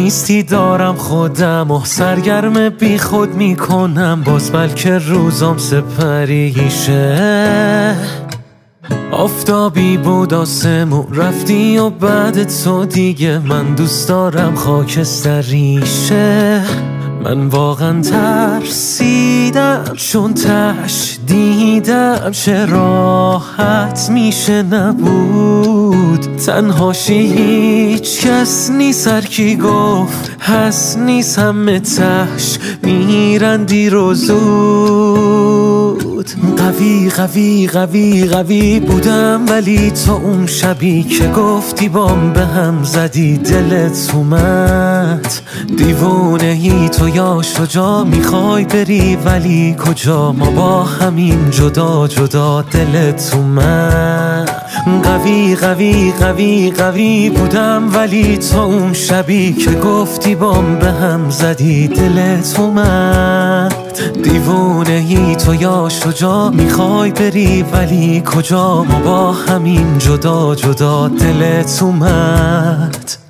نیستی دارم خودم و سرگرم بی خود میکنم باز، بلکه روزام سپریشه. آفتابی بود آسمون رفتی و بعد تو دیگه من دوست دارم خاکستریشه. من واقعا ترسیدم چون تش دیدم چه راحت میشه نبود تنهاشی. هیچ کس نیست، هر کی گفت هست نیست، همه تش میرن دیر و زود. قوی قوی قوی قوی بودم ولی تو اون شبی که گفتی بام به هم زدی دلت اومد. دیوونه ای تو یا شجاع میخوای بری ولی کجا، ما با همین جدا جدا دلت اومد. قوی قوی قوی قوی بودم ولی تو اون شبی که گفتی بام به هم زدی دلت اومد. دیوونه ای تو یا شجاع میخوای بری ولی کجا، ما با همین جدا جدا دلت اومد.